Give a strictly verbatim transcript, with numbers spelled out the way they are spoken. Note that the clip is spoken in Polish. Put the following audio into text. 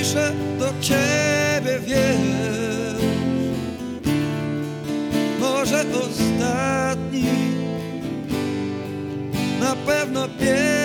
pierwsze do ciebie, wiesz, może ostatni, na pewno pierwszy.